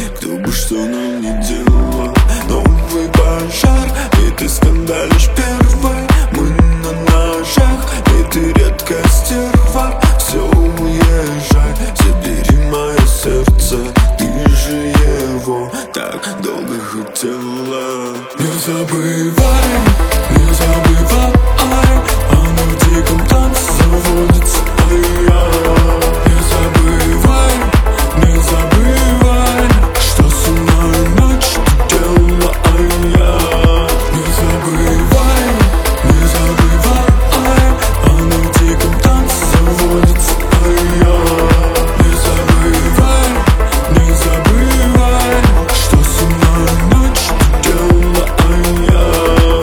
кто бы что нам не делал. Новый пожар, и ты скандалишь первой. Мы на ножах, и ты редкая стерва. Все, уезжай, забери мое сердце. Ты же его так долго хотела. Не забывай, не забывай, она в диком танце заводится, а я. Не забывай, не забывай, что со мной ночь ты делала, а я. Не забывай, не забывай, она в диком танце заводится, а я. Не забывай, не забывай, что со мной ночь ты делала, а я.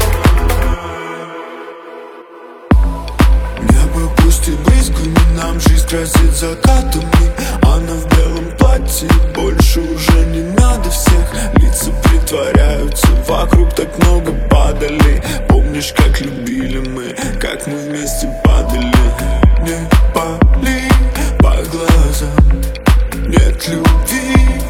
Небо пусть и близко, но нам жизнь красит закатами. Она в белом платье, больше уже не надо всех. Лица притворяются, вокруг так много падали. Помнишь, как любили мы, как мы вместе падали. Не пали по глазам, нет любви.